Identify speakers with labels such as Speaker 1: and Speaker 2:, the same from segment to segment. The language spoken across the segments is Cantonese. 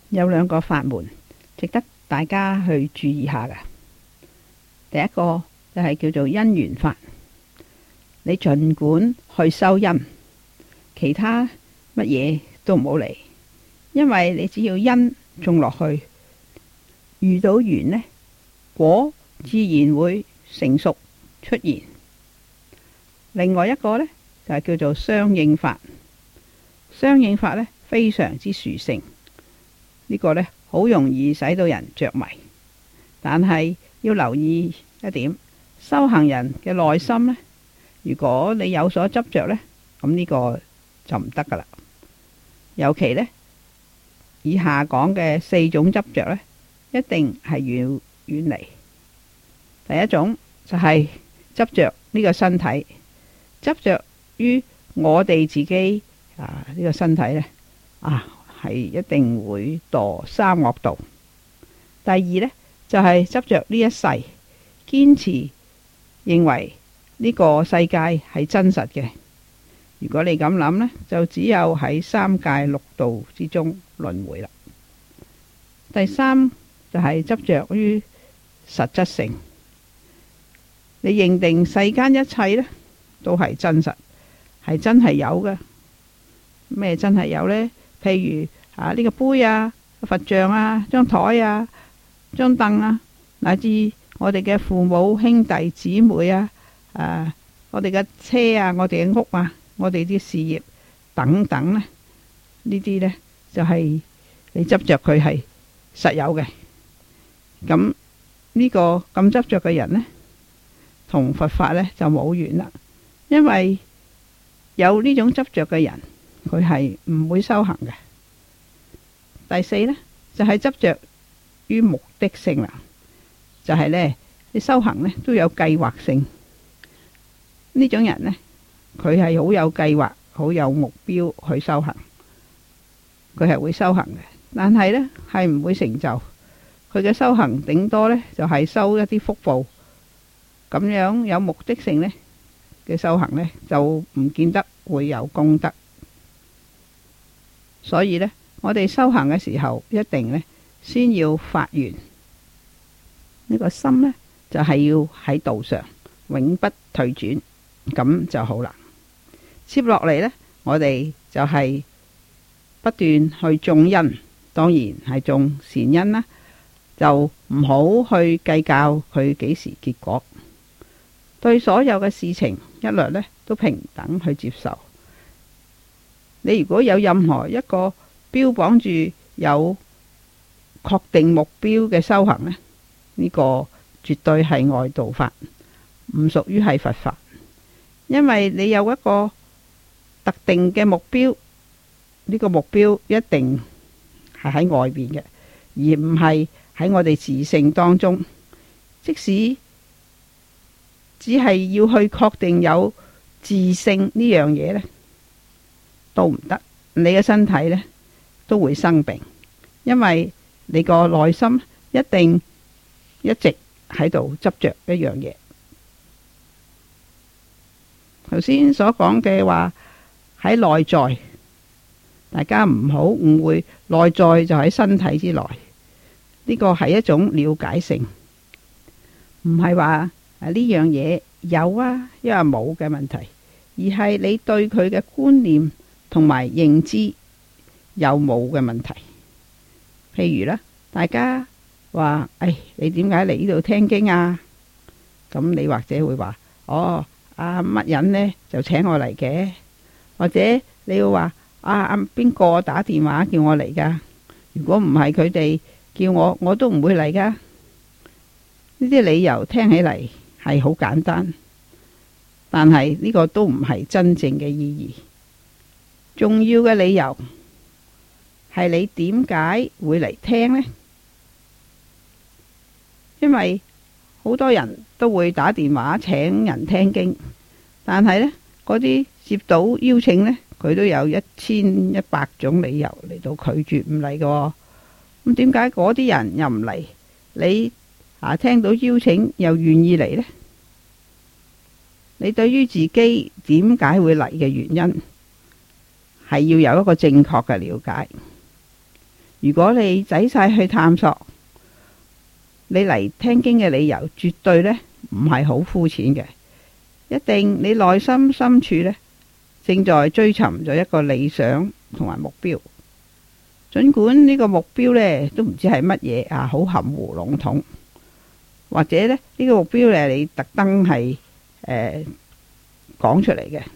Speaker 1: 有兩個法門值得大家去注意下嘅。第一個就係叫做因緣法，你盡管去修因，其他乜嘢都唔好嚟，因為你只要因種落去，遇到緣呢，果自然會成熟出現。另外一個呢，就係叫做相應法，相應法呢，非常之殊勝，呢個呢，好容易使到人着迷，但係要留意一點，修行人嘅內心呢，如果你有所執着呢，咁呢個就唔得噶啦。尤其呢，以下講嘅4種執着呢，一定係要遠離。第一種就係執着呢個身體，執着於我哋自己呢個身體呢，係一定會墮三惡道。第二呢，就係執着呢一世，堅持認為呢個世界係真實嘅。如果你咁諗呢，就只有喺三界六道之中輪迴啦。第三就係執着於實質性，你認定世間一切呢都係真實，係真係有嘅。咩真係有呢？譬如呢個杯啊、佛像啊、張台啊、張凳啊，乃至我哋嘅父母兄弟姊妹啊、我哋嘅車啊、我哋嘅屋啊、我哋啲事業等等呢，呢啲呢，就係你執着佢係實有嘅。咁呢個咁執着嘅人呢，同佛法呢就冇緣啦。因為有呢種執着嘅人，佢係唔會修行嘅。第四呢，就係執着於目的性啦，就係呢，你修行呢都有計劃性。呢種人呢，佢係好有計劃、好有目標去修行，佢係會修行嘅，但係呢，係唔會成就。佢嘅修行頂多呢，就係修一啲福報，咁樣有目的性呢嘅修行呢，就唔見得會有功德。所以呢，我哋修行嘅時候，一定呢先要發願，呢個心呢，就係要喺道上永不退轉，咁就好啦。接落嚟呢，我哋就係不斷去種因，當然係種善因啦，就唔好去計較佢幾時結果。對所有嘅事情一律呢都平等去接受。你如果有任何一個標榜住有確定目標嘅修行呢，呢個絕對係外道法，唔屬於係佛法。因為你有一個特定嘅目標，呢個目標一定係喺外邊嘅，而唔係喺我哋自性當中。即使只係要去確定有自性呢樣嘢呢，都唔得。你嘅身體呢都會生病，因為你個內心一定一直喺度執着一樣嘢。頭先所講嘅話喺內在，大家唔好誤會，內在就喺身體之內。呢個係一種了解性，唔係話呢樣嘢有啊，因為冇嘅問題，而係你對佢嘅觀念同埋認知有冇嘅問題。譬如呢，大家話你點解嚟呢度聽經啊？咁你或者會話乜人呢就請我嚟嘅，或者你會話邊個打電話叫我嚟噶？如果唔係佢哋叫我都唔會嚟噶。呢啲理由聽起嚟係好簡單，但係呢個都唔係真正嘅意義。重要嘅理由係你點解會嚟聽呢？因為好多人都會打電話請人聽經，但係呢嗰啲接到邀請呢，佢都有1100種理由嚟到拒絕唔嚟嘅。咁點解嗰啲人又唔嚟？你聽到邀請又願意嚟呢？你對於自己點解會嚟嘅原因係要有一個正確嘅了解。 如果你仔細去探索，你嚟聽經嘅理由絕對呢唔係好膚淺嘅，一定你內心深處呢正在追尋咗一個理想同埋目標。儘管呢個目標呢都唔知係乜嘢啊，好含糊籠統，或者呢個目標呢你特登係講出嚟嘅，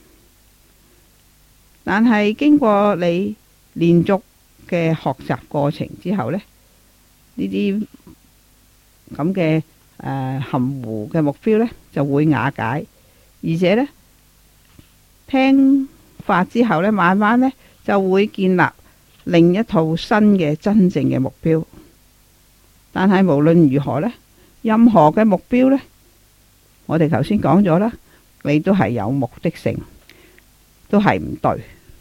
Speaker 1: 但係經過你連續嘅學習過程之後呢，呢啲咁嘅含糊嘅目標呢就會瓦解，而且呢聽法之後呢，慢慢呢就會建立另一套新嘅真正嘅目標。但係無論如何呢，任何嘅目標呢，我哋頭先講咗啦，你都係有目的性，都係唔對。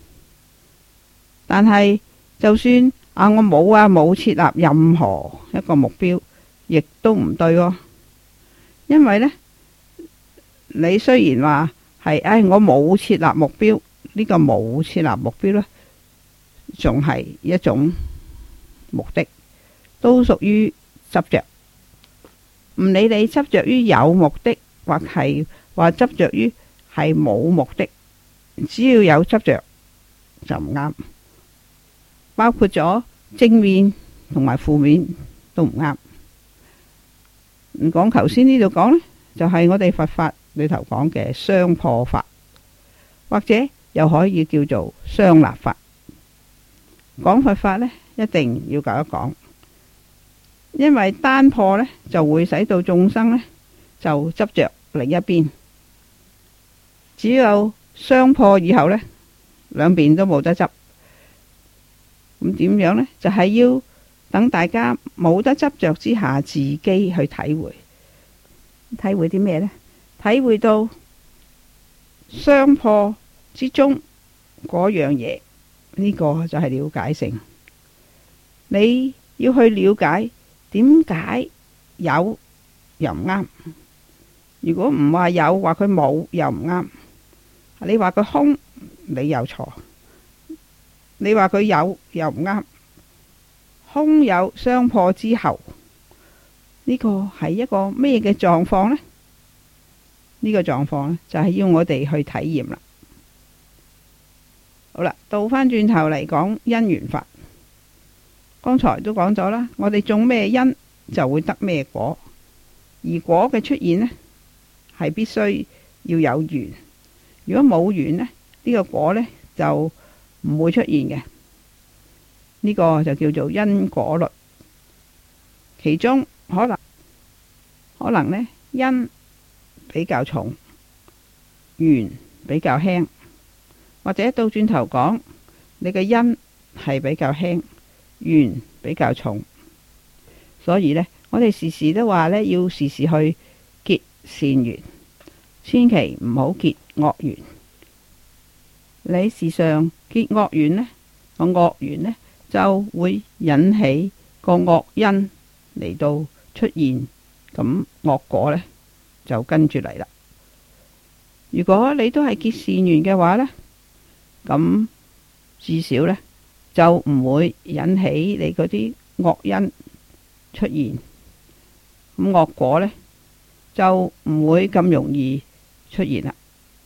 Speaker 1: 但係就算我冇設立任何一個目標，亦都唔對喎。因為呢，你雖然話係我冇設立目標，呢個冇設立目標呢，仲係一種目的，都屬於執着。唔理你執着於有目的，或係話執着於係冇目的，只要有執着就唔啱。包括咗正面同埋負面都唔啱。唔講頭先呢度講呢，就係我哋佛法裏頭講嘅雙破法，或者又可以叫做雙立法。講佛法呢，一定要講一講，因為單破呢就會使到眾生呢就執着另一邊。只有雙破以後呢，兩邊都冇得執。咁點樣呢？就係要等大家冇得執着之下，自己去體會。體會啲咩呢？體會到雙破之中嗰樣嘢，呢個就係了解性。你要去了解點解有又唔啱。如果唔話有，話佢冇又唔啱。你話佢空，你又錯。你話佢有又唔啱。空有雙破之後，呢個係一個咩嘅狀況呢？呢個狀況呢，就係要我哋去體驗啦。好啦，倒翻轉頭嚟講因緣法。剛才都講咗啦，我哋種咩因就會得咩果，而果嘅出現呢，係必須要有緣。如果冇緣呢，呢個果呢就唔會出現嘅。呢個就叫做因果律。其中可能呢，因比較重，緣比較輕，或者倒轉頭講，你嘅因係比較輕，緣比較重。所以呢，我哋時時都話呢，要時時去結善緣，千祈唔好結惡緣。你時常結惡緣呢，個惡緣呢就會引起個惡因嚟到出現，咁惡果呢就跟住嚟啦。如果你都係結善緣嘅話呢，咁至少呢就唔會引起你嗰啲惡因出現，咁惡果呢就唔會咁容易出現啦。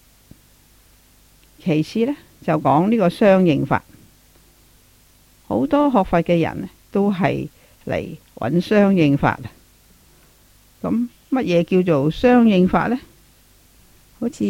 Speaker 1: 其次呢，就講呢個相應法。好多學佛嘅人都係嚟揾相應法。咁乜嘢叫做相應法呢？好似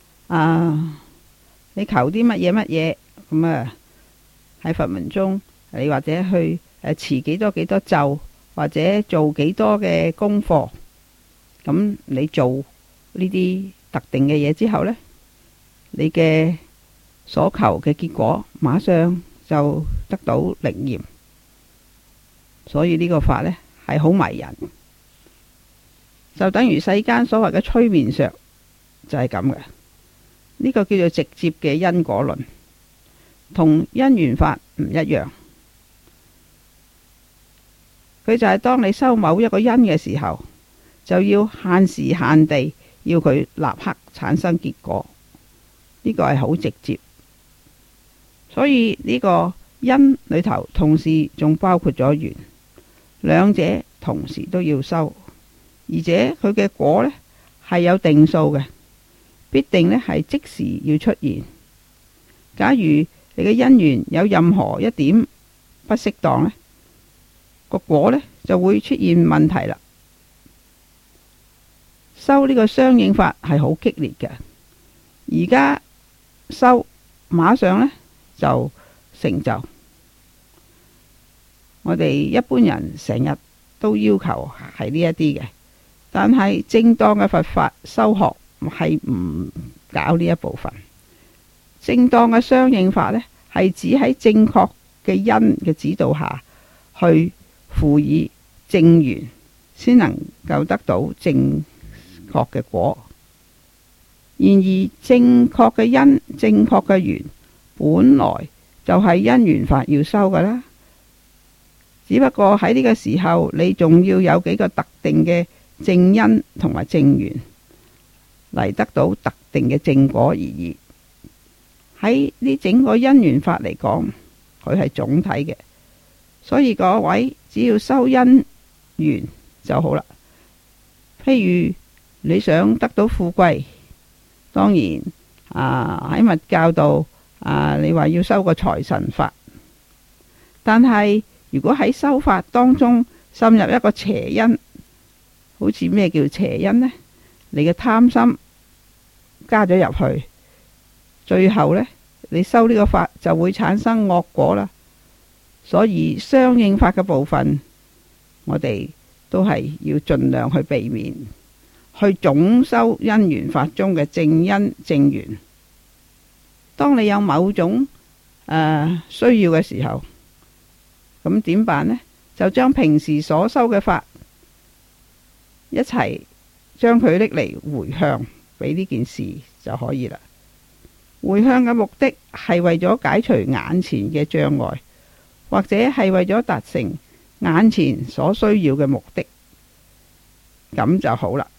Speaker 1: 你求啲乜嘢乜嘢咁啊，喺佛門中，你或者去持幾多咒，或者做幾多嘅功課，咁你做呢啲特定嘅嘢之後呢，你嘅所求嘅結果馬上就得到靈驗。所以呢個法呢係好迷人，就等於世間所謂嘅催眠術就係咁嘅。呢個叫做直接嘅因果論，同因緣法唔一樣。佢就係當你修某一個因嘅時候，就要限時限地要佢立刻產生結果。呢個係好直接。所以呢個因裏頭同時仲包括咗緣，兩者同時都要修，而且佢嘅果呢係有定數嘅，必定呢係即時要出現。假如你嘅因緣有任何一點不適當呢，個果呢就會出現問題啦。修呢個相應法係好激烈嘅，而家修馬上呢就成就。我哋一般人成日都要求係呢一啲嘅，但係正當嘅佛法修學係唔搞呢一部分。正當嘅相應法呢，係指喺正確嘅因嘅指導下去輔以正緣，先能夠得到正確嘅果。然而正確嘅因、正確嘅緣本來就係因緣法要修㗎啦，只不過喺呢個時候你仲要有幾個特定嘅正因同埋正緣嚟得到特定嘅正果而已。喺呢整個因緣法嚟講，佢係總體嘅，所以各位只要修因緣就好啦。譬如你想得到富貴，當然喺密教度你話要修個財神法，但係如果喺修法當中滲入一個邪因，好似咩叫邪因呢？你嘅貪心加咗入去，最後呢，你修呢個法就會產生惡果啦。所以相應法嘅部分，我哋都係要盡量去避免，去總修因緣法中嘅正因正緣。當你有某種需要嘅時候，咁點辦呢？就將平時所修嘅法一齊將佢拎嚟回向俾呢件事就可以啦。回向嘅目的係為咗解除眼前嘅障礙，或者係為咗達成眼前所需要嘅目的，咁就好啦。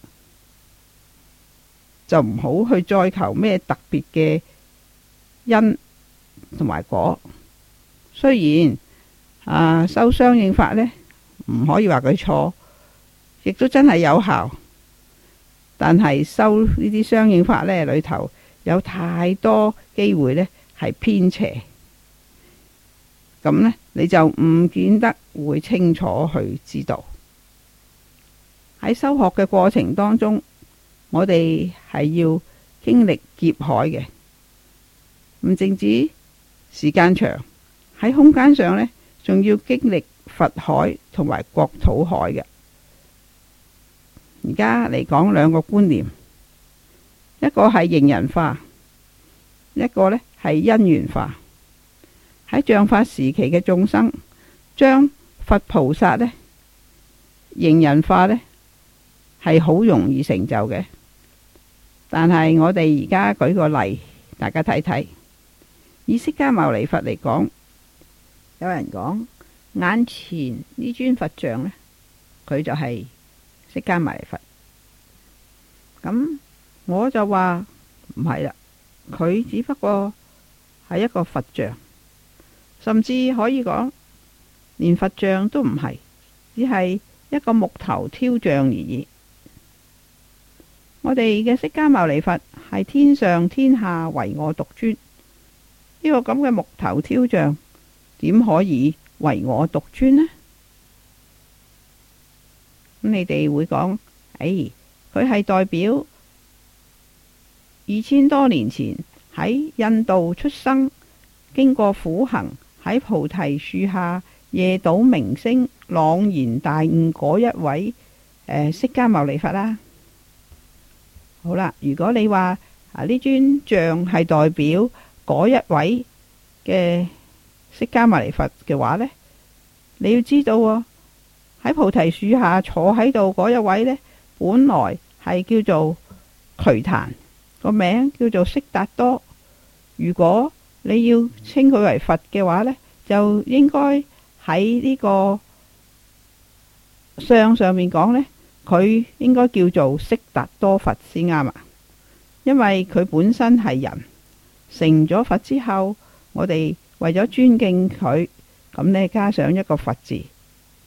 Speaker 1: 就唔好去再求咩特別嘅因同埋果。雖然修相應法呢，唔可以話佢錯，亦都真係有效，但係修呢啲相應法呢，裏頭有太多機會呢係偏邪，咁呢，你就唔見得會清楚去知道。喺修學嘅過程當中，我哋係要經歷劫海嘅，唔淨止時間長，喺空間上呢，仲要經歷佛海同埋國土海嘅。而家嚟講兩個觀念，一個係形人化，一個呢係因緣化。喺像法時期嘅眾生，將佛菩薩呢形人化呢係好容易成就嘅。但係我哋而家舉個例，大家睇睇。以釋迦牟尼佛嚟講，有人講眼前呢尊佛像呢，佢就係釋迦牟尼佛。咁我就話唔係啦，佢只不過係一個佛像，甚至可以講連佛像都唔係，只係一個木頭雕像而已。我哋嘅釋迦牟尼佛係天上天下唯我獨尊，呢個咁嘅木頭雕像點可以唯我獨尊呢？咁你哋會講，佢係代表2000多年前喺印度出生，經過苦行喺菩提樹下夜睹明星，朗然大悟嗰一位釋迦牟尼佛啦。好啦，如果你話呢尊像係代表嗰一位嘅釋迦牟尼佛嘅話呢，你要知道喺菩提樹下坐喺度嗰一位呢，本來係叫做瞿曇，個名叫做悉達多。如果你要稱佢為佛嘅話呢，就應該喺呢個相上面講呢，佢應該叫做悉達多佛先啱啊，因為佢本身係人，成咗佛之後，我哋為咗尊敬佢，咁呢加上一個佛字，